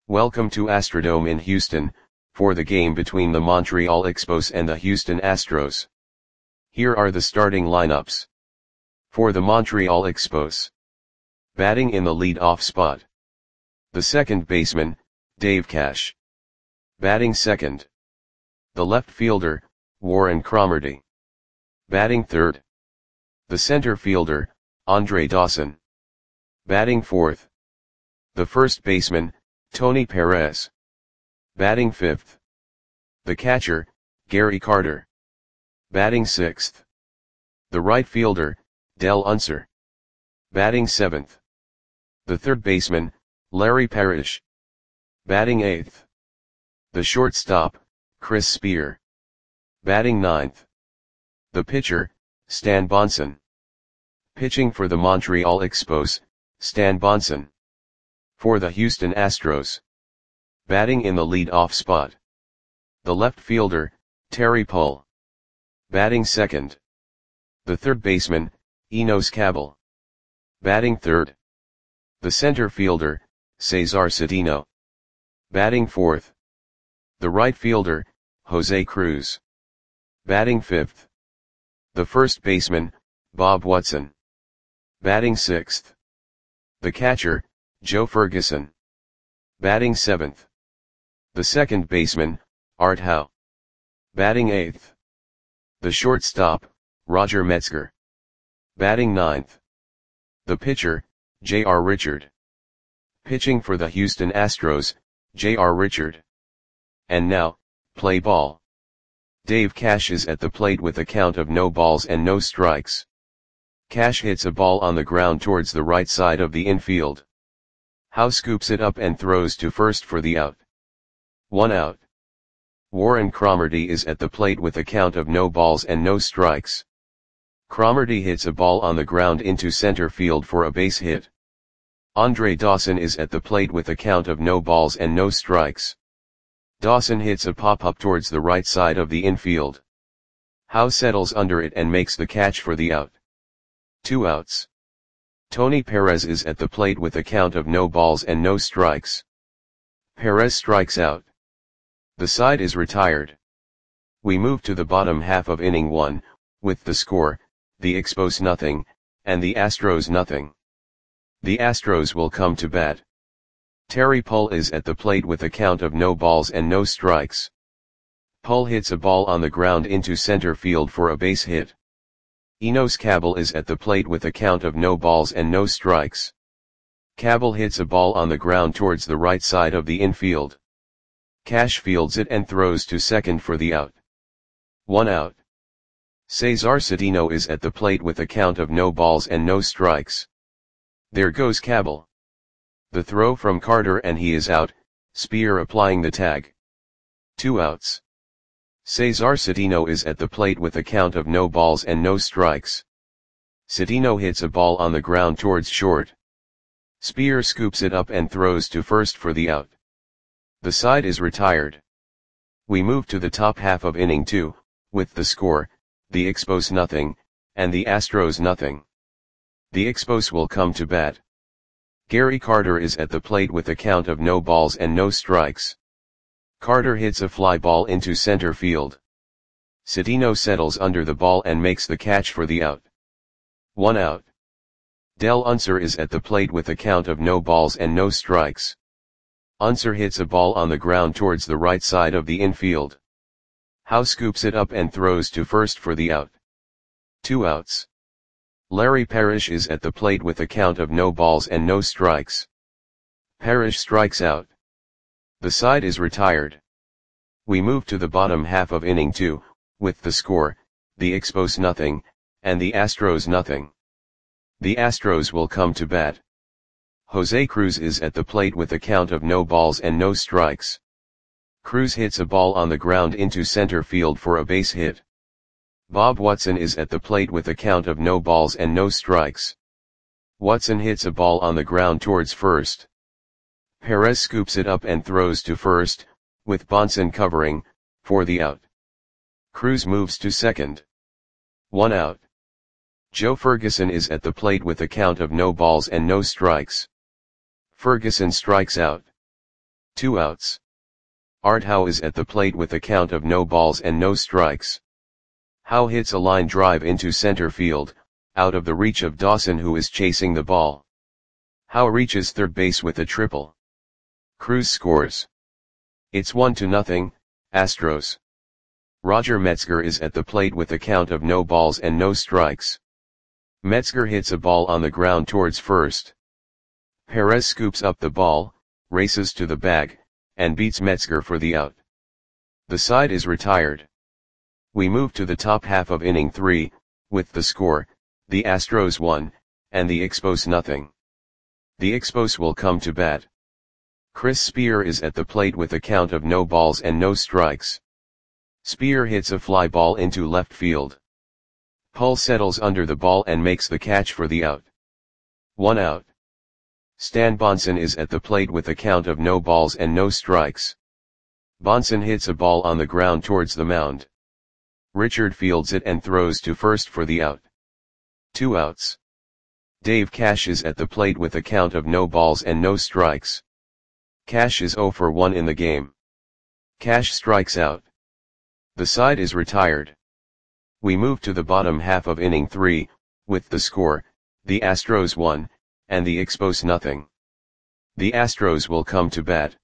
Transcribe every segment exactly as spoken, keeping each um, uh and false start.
Welcome to Astrodome in Houston, for the game between the Montreal Expos and the Houston Astros. Here are the starting lineups. For the Montreal Expos. Batting in the lead-off spot. The second baseman, Dave Cash. Batting second. The left fielder, Warren Cromartie. Batting third. The center fielder, Andre Dawson. Batting fourth. The first baseman, Tony Perez. Batting fifth. The catcher, Gary Carter. Batting sixth. The right fielder, Dell Unser. Batting seventh. The third baseman, Larry Parrish. Batting eighth. The shortstop, Chris Spear. Batting ninth. The pitcher, Stan Bonson. Pitching for the Montreal Expos, Stan Bonson. For the Houston Astros. Batting in the lead-off spot. The left fielder, Terry Pull. Batting second. The third baseman, Enos Cabell. Batting third. The center fielder, Cesar Cedeno. Batting fourth. The right fielder, Jose Cruz. Batting fifth. The first baseman, Bob Watson. Batting sixth. The catcher, Joe Ferguson. Batting seventh. The second baseman, Art Howe. Batting eighth. The shortstop, Roger Metzger. Batting ninth. The pitcher, J R Richard. Pitching for the Houston Astros, J R Richard. And now, play ball. Dave Cash is at the plate with a count of no balls and no strikes. Cash hits a ball on the ground towards the right side of the infield. Howe scoops it up and throws to first for the out. One out. Warren Cromartie is at the plate with a count of no balls and no strikes. Cromartie hits a ball on the ground into center field for a base hit. Andre Dawson is at the plate with a count of no balls and no strikes. Dawson hits a pop-up towards the right side of the infield. Howe settles under it and makes the catch for the out. Two outs. Tony Perez is at the plate with a count of no balls and no strikes. Perez strikes out. The side is retired. We move to the bottom half of inning one, with the score, the Expos nothing, and the Astros nothing. The Astros will come to bat. Terry Pull is at the plate with a count of no balls and no strikes. Pull hits a ball on the ground into center field for a base hit. Enos Cabell is at the plate with a count of no balls and no strikes. Cabell hits a ball on the ground towards the right side of the infield. Cash fields it and throws to second for the out. One out. Cesar Cedeno is at the plate with a count of no balls and no strikes. There goes Cabell. The throw from Carter and he is out, Spear applying the tag. Two outs. Cesar Cedeno is at the plate with a count of no balls and no strikes. Cedeno hits a ball on the ground towards short. Spear scoops it up and throws to first for the out. The side is retired. We move to the top half of inning two, with the score, the Expos nothing, and the Astros nothing. The Expos will come to bat. Gary Carter is at the plate with a count of no balls and no strikes. Carter hits a fly ball into center field. Cedeno settles under the ball and makes the catch for the out. One out. Dell Unser is at the plate with a count of no balls and no strikes. Unser hits a ball on the ground towards the right side of the infield. Howe scoops it up and throws to first for the out. Two outs. Larry Parrish is at the plate with a count of no balls and no strikes. Parrish strikes out. The side is retired. We move to the bottom half of inning two, with the score, the Expos nothing, and the Astros nothing. The Astros will come to bat. Jose Cruz is at the plate with a count of no balls and no strikes. Cruz hits a ball on the ground into center field for a base hit. Bob Watson is at the plate with a count of no balls and no strikes. Watson hits a ball on the ground towards first. Perez scoops it up and throws to first, with Bonson covering, for the out. Cruz moves to second. One out. Joe Ferguson is at the plate with a count of no balls and no strikes. Ferguson strikes out. Two outs. Art Howe is at the plate with a count of no balls and no strikes. Howe hits a line drive into center field, out of the reach of Dawson, who is chasing the ball. Howe reaches third base with a triple. Cruz scores. It's one to nothing, Astros. Roger Metzger is at the plate with a count of no balls and no strikes. Metzger hits a ball on the ground towards first. Perez scoops up the ball, races to the bag, and beats Metzger for the out. The side is retired. We move to the top half of inning three, with the score, the Astros one, and the Expos nothing. The Expos will come to bat. Chris Spear is at the plate with a count of no balls and no strikes. Spear hits a fly ball into left field. Pull settles under the ball and makes the catch for the out. One out. Stan Bonson is at the plate with a count of no balls and no strikes. Bonson hits a ball on the ground towards the mound. Richard fields it and throws to first for the out. Two outs. Dave Cash is at the plate with a count of no balls and no strikes. Cash is oh for one in the game. Cash strikes out. The side is retired. We move to the bottom half of inning three, with the score, the Astros one, and the Expos nothing. The Astros will come to bat.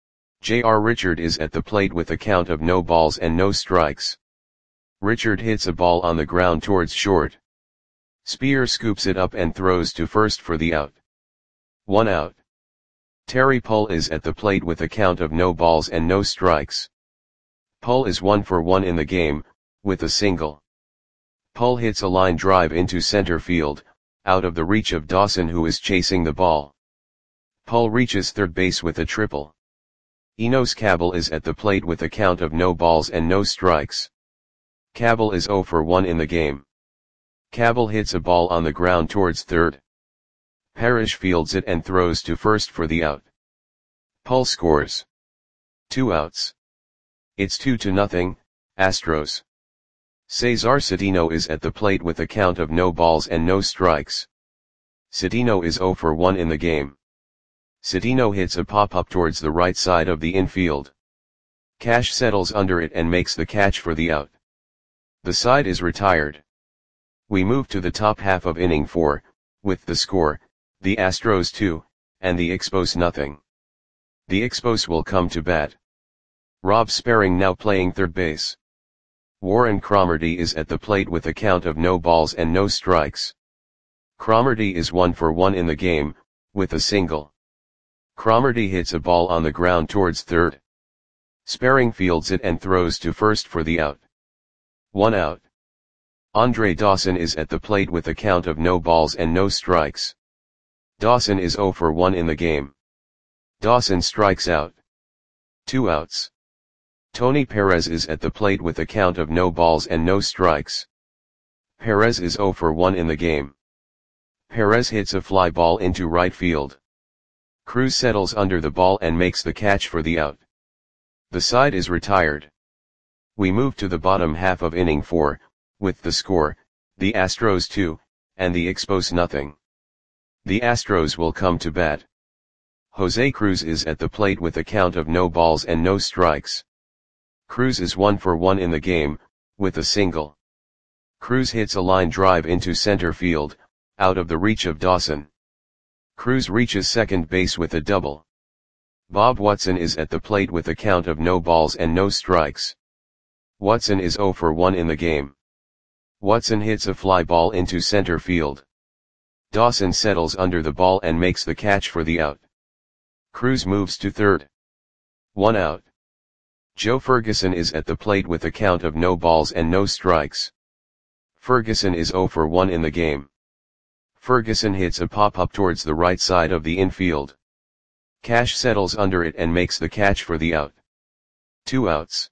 J R Richard is at the plate with a count of no balls and no strikes. Richard hits a ball on the ground towards short. Spear scoops it up and throws to first for the out. One out. Terry Pull is at the plate with a count of no balls and no strikes. Pull is one for one in the game, with a single. Pull hits a line drive into center field, out of the reach of Dawson, who is chasing the ball. Pull reaches third base with a triple. Enos Cabell is at the plate with a count of no balls and no strikes. Cabell is oh for one in the game. Cabell hits a ball on the ground towards third. Parrish fields it and throws to first for the out. Pull scores. Two outs. It's two to nothing, Astros. Cesar Cedeno is at the plate with a count of no balls and no strikes. Cedeno is oh for one in the game. Cedeno hits a pop-up towards the right side of the infield. Cash settles under it and makes the catch for the out. The side is retired. We move to the top half of inning four, with the score, the Astros two, and the Expos nothing. The Expos will come to bat. Rob Sperring now playing third base. Warren Cromartie is at the plate with a count of no balls and no strikes. Cromartie is one for one in the game, with a single. Cromartie hits a ball on the ground towards third. Sperring fields it and throws to first for the out. One out. Andre Dawson is at the plate with a count of no balls and no strikes. Dawson is oh for one in the game. Dawson strikes out. Two outs. Tony Perez is at the plate with a count of no balls and no strikes. Perez is oh for one in the game. Perez hits a fly ball into right field. Cruz settles under the ball and makes the catch for the out. The side is retired. We move to the bottom half of inning four, with the score, the Astros two, and the Expos nothing. The Astros will come to bat. Jose Cruz is at the plate with a count of no balls and no strikes. Cruz is one for one in the game, with a single. Cruz hits a line drive into center field, out of the reach of Dawson. Cruz reaches second base with a double. Bob Watson is at the plate with a count of no balls and no strikes. Watson is oh for one in the game. Watson hits a fly ball into center field. Dawson settles under the ball and makes the catch for the out. Cruz moves to third. One out. Joe Ferguson is at the plate with a count of no balls and no strikes. Ferguson is oh for one in the game. Ferguson hits a pop-up towards the right side of the infield. Cash settles under it and makes the catch for the out. Two outs.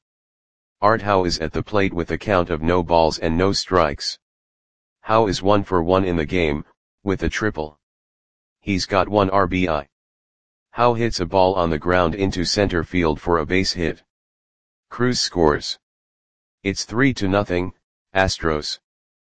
Art Howe is at the plate with a count of no balls and no strikes. Howe is one for one in the game, with a triple. He's got one R B I. Howe hits a ball on the ground into center field for a base hit. Cruz scores. It's three to nothing, Astros.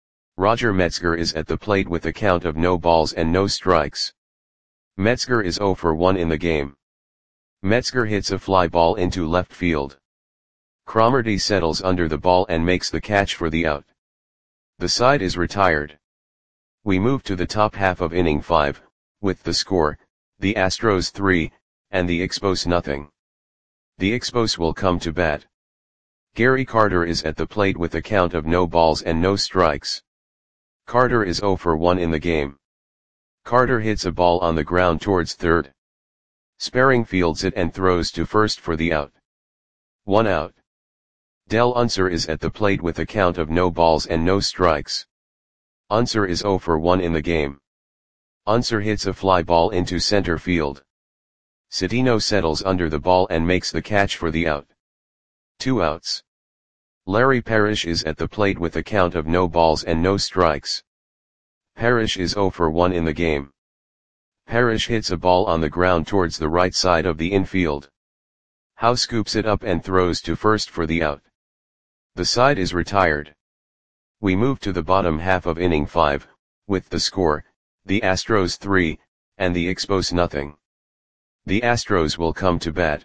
Roger Metzger is at the plate with a count of no balls and no strikes. Metzger is oh for one in the game. Metzger hits a fly ball into left field. Cromartie settles under the ball and makes the catch for the out. The side is retired. We move to the top half of inning five, with the score, the Astros three, and the Expos nothing. The Expos will come to bat. Gary Carter is at the plate with a count of no balls and no strikes. Carter is zero for one in the game. Carter hits a ball on the ground towards third. Sperring fields it and throws to first for the out. One out. Del Unser is at the plate with a count of no balls and no strikes. Unser is zero for one in the game. Unser hits a fly ball into center field. Cedeno settles under the ball and makes the catch for the out. Two outs. Larry Parrish is at the plate with a count of no balls and no strikes. Parrish is zero for one in the game. Parrish hits a ball on the ground towards the right side of the infield. Howe scoops it up and throws to first for the out. The side is retired. We move to the bottom half of inning five, with the score, the Astros three, and the Expos nothing. The Astros will come to bat.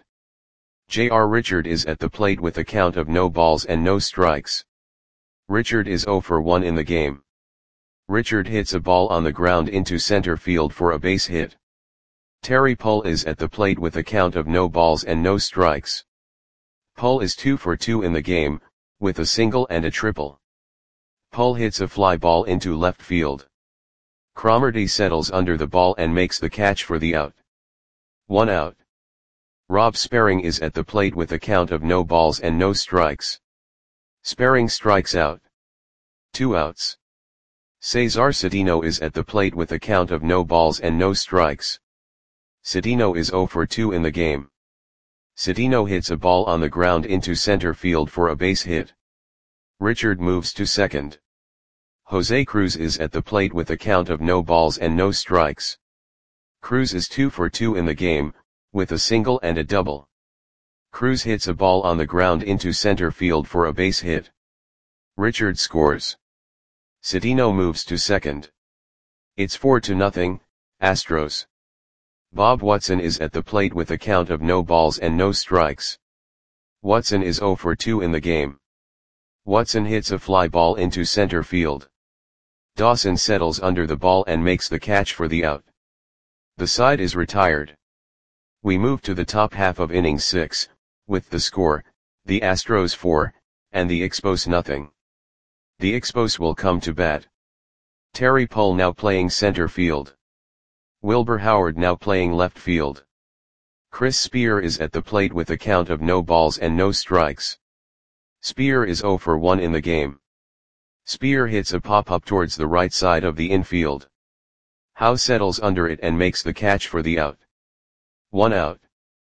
J R Richard is at the plate with a count of no balls and no strikes. Richard is zero for one in the game. Richard hits a ball on the ground into center field for a base hit. Terry Pull is at the plate with a count of no balls and no strikes. Pull is two for two in the game, with a single and a triple. Pull hits a fly ball into left field. Cromartie settles under the ball and makes the catch for the out. One out. Rob Sperring is at the plate with a count of no balls and no strikes. Sperring strikes out. Two outs. Cesar Cedeno is at the plate with a count of no balls and no strikes. Cedeno is zero for two in the game. Cedeno hits a ball on the ground into center field for a base hit. Richard moves to second. Jose Cruz is at the plate with a count of no balls and no strikes. Cruz is two for two in the game, with a single and a double. Cruz hits a ball on the ground into center field for a base hit. Richard scores. Cedeno moves to second. It's four to nothing, Astros. Bob Watson is at the plate with a count of no balls and no strikes. Watson is zero for two in the game. Watson hits a fly ball into center field. Dawson settles under the ball and makes the catch for the out. The side is retired. We move to the top half of inning six, with the score, the Astros four, and the Expos nothing. The Expos will come to bat. Terry Pull now playing center field. Wilbur Howard now playing left field. Chris Spear is at the plate with a count of no balls and no strikes. Spear is zero for one in the game. Spear hits a pop-up towards the right side of the infield. Howe settles under it and makes the catch for the out. One out.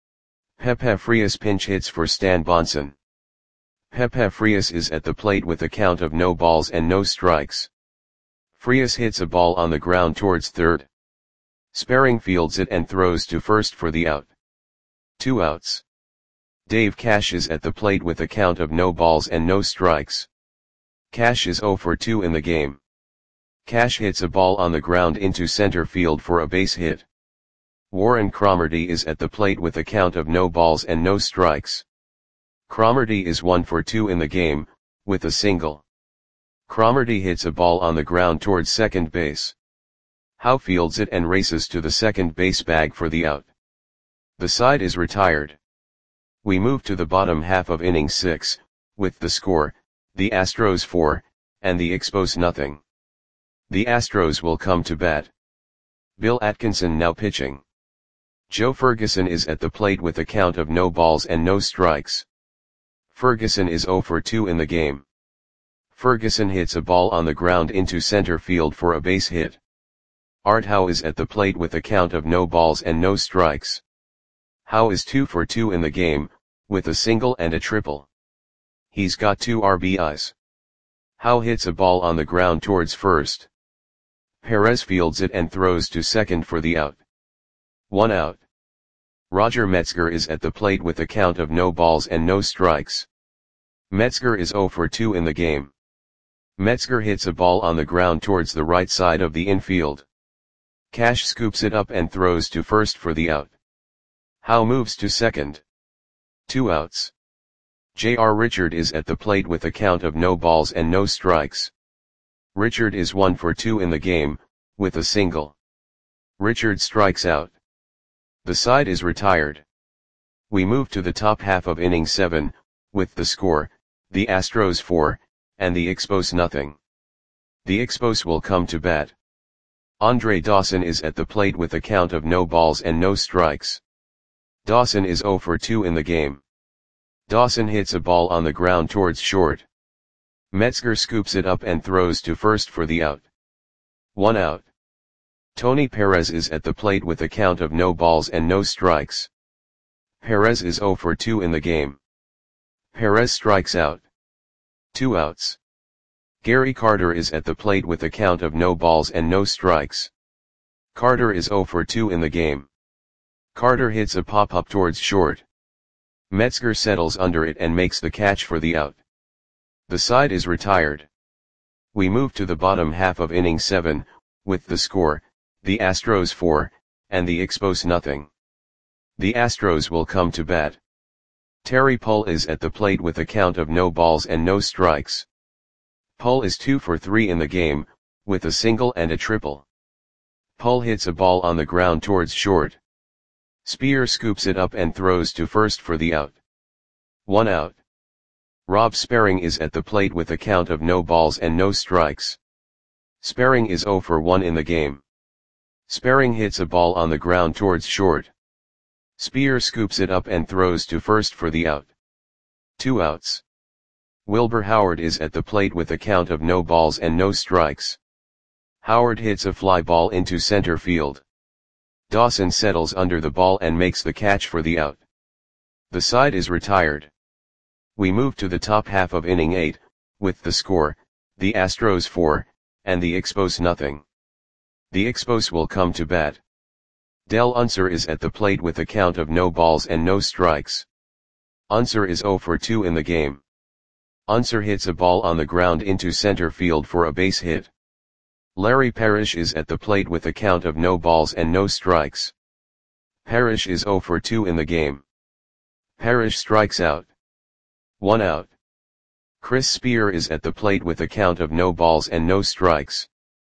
Pepe Frias pinch hits for Stan Bonson. Pepe Frias is at the plate with a count of no balls and no strikes. Frias hits a ball on the ground towards third. Sperring fields it and throws to first for the out. Two outs. Dave Cash is at the plate with a count of no balls and no strikes. Cash is zero for two in the game. Cash hits a ball on the ground into center field for a base hit. Warren Cromartie is at the plate with a count of no balls and no strikes. Cromartie is one for two in the game, with a single. Cromartie hits a ball on the ground towards second base. Howe fields it and races to the second base bag for the out. The side is retired. We move to the bottom half of inning six, with the score, the Astros four, and the Expos nothing. The Astros will come to bat. Bill Atkinson now pitching. Joe Ferguson is at the plate with a count of no balls and no strikes. Ferguson is zero for two in the game. Ferguson hits a ball on the ground into center field for a base hit. Art Howe is at the plate with a count of no balls and no strikes. Howe is two for two in the game, with a single and a triple. He's got two R B Is. Howe hits a ball on the ground towards first. Perez fields it and throws to second for the out. One out. Roger Metzger is at the plate with a count of no balls and no strikes. Metzger is zero for two in the game. Metzger hits a ball on the ground towards the right side of the infield. Cash scoops it up and throws to first for the out. Howe moves to second. Two outs. J R Richard is at the plate with a count of no balls and no strikes. Richard is one for two in the game, with a single. Richard strikes out. The side is retired. We move to the top half of inning seven, with the score, the Astros four, and the Expos nothing. The Expos will come to bat. Andre Dawson is at the plate with a count of no balls and no strikes. Dawson is zero for two in the game. Dawson hits a ball on the ground towards short. Metzger scoops it up and throws to first for the out. One out. Tony Perez is at the plate with a count of no balls and no strikes. Perez is zero for two in the game. Perez strikes out. Two outs. Gary Carter is at the plate with a count of no balls and no strikes. Carter is zero for two in the game. Carter hits a pop-up towards short. Metzger settles under it and makes the catch for the out. The side is retired. We move to the bottom half of inning seven, with the score, the Astros four, and the Expos nothing. The Astros will come to bat. Terry Pull is at the plate with a count of no balls and no strikes. Pull is two for three in the game, with a single and a triple. Pull hits a ball on the ground towards short. Spear scoops it up and throws to first for the out. One out. Rob Sperring is at the plate with a count of no balls and no strikes. Sperring is zero for one in the game. Sperring hits a ball on the ground towards short. Spear scoops it up and throws to first for the out. Two outs. Wilbur Howard is at the plate with a count of no balls and no strikes. Howard hits a fly ball into center field. Dawson settles under the ball and makes the catch for the out. The side is retired. We move to the top half of inning eight, with the score, the Astros four, and the Expos nothing. The Expos will come to bat. Del Unser is at the plate with a count of no balls and no strikes. Unser is zero for two in the game. Unser hits a ball on the ground into center field for a base hit. Larry Parrish is at the plate with a count of no balls and no strikes. Parrish is zero for two in the game. Parrish strikes out. One out. Chris Spear is at the plate with a count of no balls and no strikes.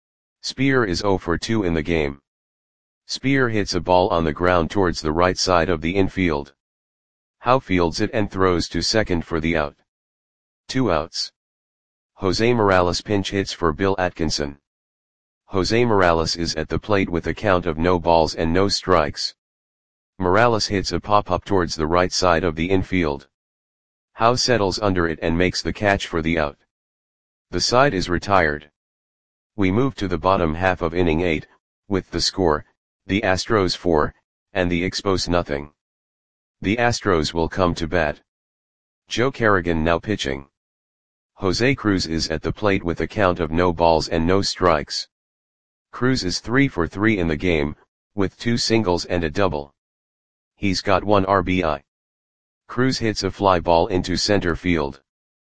Spear is zero for two in the game. Spear hits a ball on the ground towards the right side of the infield. Howe fields it and throws to second for the out. Two outs. Jose Morales pinch hits for Bill Atkinson. Jose Morales is at the plate with a count of no balls and no strikes. Morales hits a pop-up towards the right side of the infield. Howe settles under it and makes the catch for the out. The side is retired. We move to the bottom half of inning eight, with the score, the Astros four, and the Expos nothing. The Astros will come to bat. Joe Kerrigan now pitching. Jose Cruz is at the plate with a count of no balls and no strikes. Cruz is three for three in the game, with two singles and a double. He's got one R B I. Cruz hits a fly ball into center field.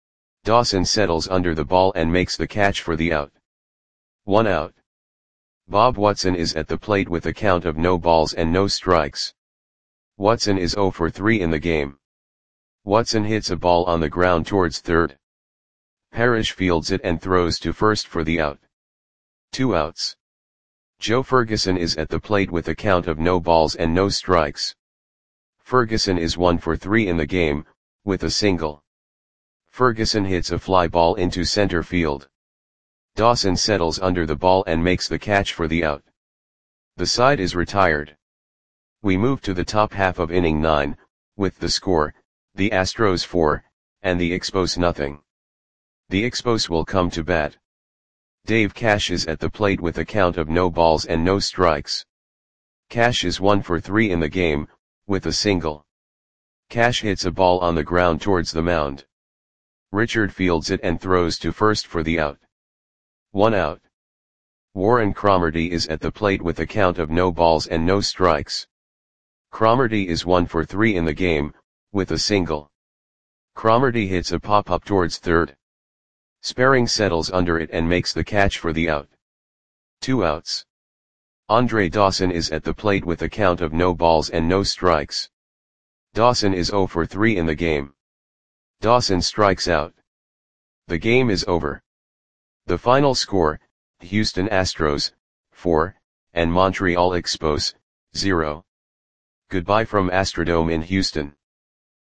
Dawson settles under the ball and makes the catch for the out. One out. Bob Watson is at the plate with a count of no balls and no strikes. Watson is zero for three in the game. Watson hits a ball on the ground towards third. Parrish fields it and throws to first for the out. Two outs. Joe Ferguson is at the plate with a count of no balls and no strikes. Ferguson is one for three in the game, with a single. Ferguson hits a fly ball into center field. Dawson settles under the ball and makes the catch for the out. The side is retired. We move to the top half of inning nine, with the score, the Astros four, and the Expos nothing. The Expos will come to bat. Dave Cash is at the plate with a count of no balls and no strikes. Cash is one for three in the game, with a single. Cash hits a ball on the ground towards the mound. Richard fields it and throws to first for the out. One out. Warren Cromartie is at the plate with a count of no balls and no strikes. Cromartie is one for three in the game, with a single. Cromartie hits a pop-up towards third. Sperring settles under it and makes the catch for the out. Two outs. Andre Dawson is at the plate with a count of no balls and no strikes. Dawson is zero for three in the game. Dawson strikes out. The game is over. The final score, Houston Astros, four, and Montreal Expos, zero. Goodbye from Astrodome in Houston.